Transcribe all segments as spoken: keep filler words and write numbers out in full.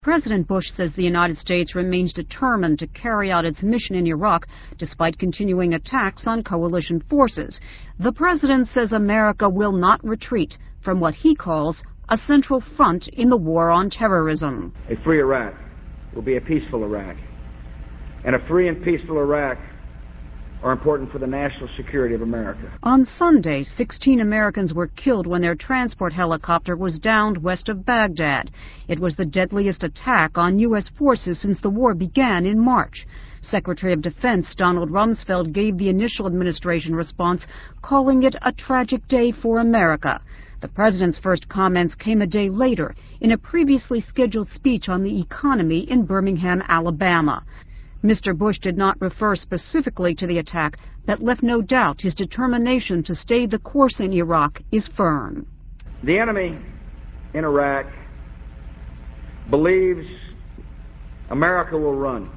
President Bush says the United States remains determined to carry out its mission in Iraq despite continuing attacks on coalition forces. The president says America will not retreat from what he calls a central front in the war on terrorism. A free Iraq will be a peaceful Iraq. And a free and peaceful Iraq are important for the national security of America. On Sunday, sixteen Americans were killed when their transport helicopter was downed west of Baghdad. It was the deadliest attack on U S forces since the war began in March. Secretary of Defense Donald Rumsfeld gave the initial administration response, calling it a tragic day for America. The president's first comments came a day later in a previously scheduled speech on the economy in Birmingham, Alabama. Mister Bush did not refer specifically to the attack, but left no doubt his determination to stay the course in Iraq is firm. The enemy in Iraq believes America will run.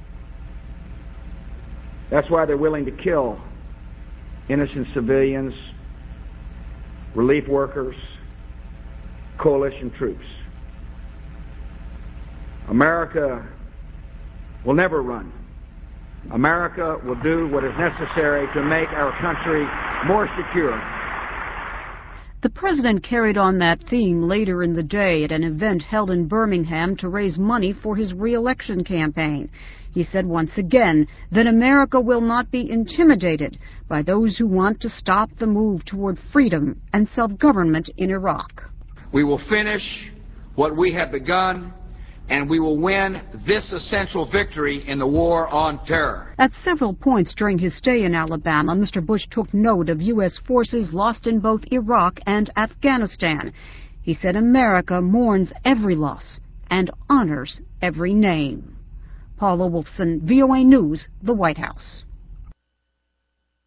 That's why they're willing to kill innocent civilians, relief workers, coalition troops. America will never run. America will do what is necessary to make our country more secure. The president carried on that theme later in the day at an event held in Birmingham to raise money for his re-election campaign. He said once again that America will not be intimidated by those who want to stop the move toward freedom and self-government in Iraq. We will finish what we have begun, and we will win this essential victory in the war on terror. At several points during his stay in Alabama, Mister Bush took note of U S forces lost in both Iraq and Afghanistan. He said America mourns every loss and honors every name. Paula Wolfson, V O A News, the White House.